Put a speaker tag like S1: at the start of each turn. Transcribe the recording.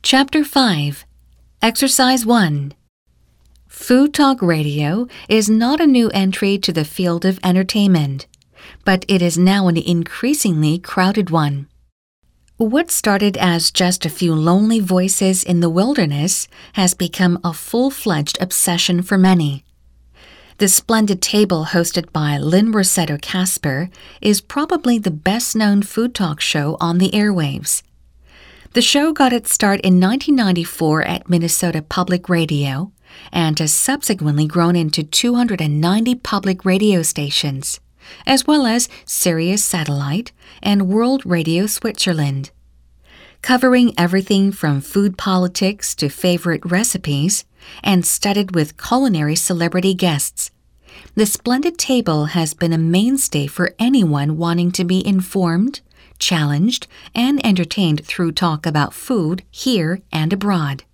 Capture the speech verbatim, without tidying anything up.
S1: Chapter five. Exercise one. Food Talk Radio is not a new entry to the field of entertainment, but it is now an increasingly crowded one. What started as just a few lonely voices in the wilderness has become a full-fledged obsession for many. The Splendid Table, hosted by Lynn Rossetto Kasper, is probably the best-known food talk show on the airwaves. The show got its start in nineteen ninety-four at Minnesota Public Radio and has subsequently grown into two hundred ninety public radio stations, as well as Sirius Satellite and World Radio Switzerland. Covering everything from food politics to favorite recipes and studded with culinary celebrity guests, The Splendid Table has been a mainstay for anyone wanting to be informed, challenged, and entertained through talk about food here and abroad.